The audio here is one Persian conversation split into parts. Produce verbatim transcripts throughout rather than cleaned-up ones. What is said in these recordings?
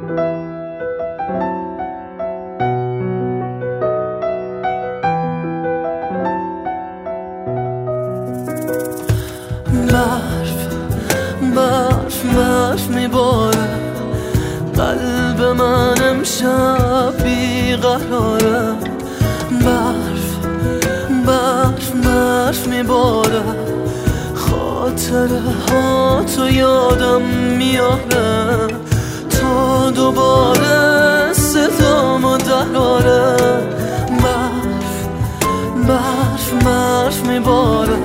برف برف برف میباره، قلب من امشب بیقراره. برف برف برف میباره، خاطره ها تو یادم میاره، تا دوباره صدامو دراره. برف برف برف میباره،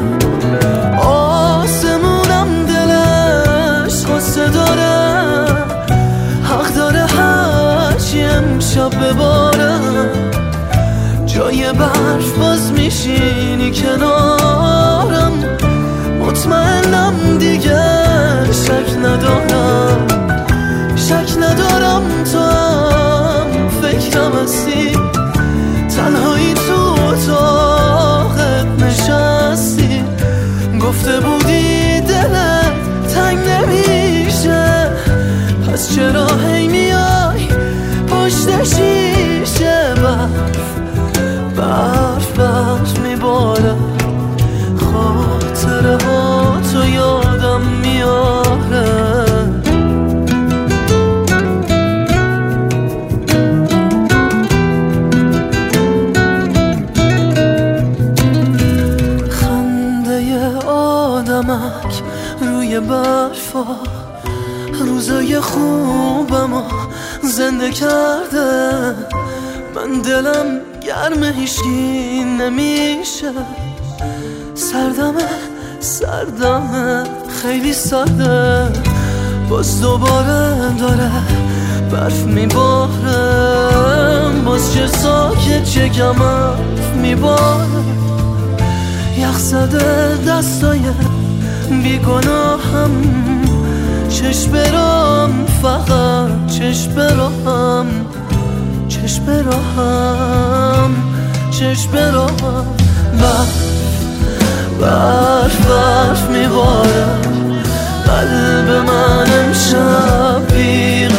آسمونم دلش غصه داره، حق داره هرچی امشب بباره. جای برف باز میشینی کنارم، مطمئنم دیگه شک ندارم، شک ندارم تو هم فکرم هستی، تنهایی تو اتاقت نشستی. گفته بودی دلت تنگ نمیشه، پس چرا هی میای پشت شیشه؟ برف برف برف میباره، خاطره ها تو یادم میاره. آدمک روی برفا روزای خوبمو زنده کرده، من دلم گرم هیچکی نمیشه، سردمه سردمه خیلی سرده. باز دوباره داره برف میباره، باز چه ساکت چه کم حرف میباره. یخ زده دستای بیگناهم، چش برام فقط چش برام، چش برام چش برام. برف برف برف میباره، قلب من امشب بیغ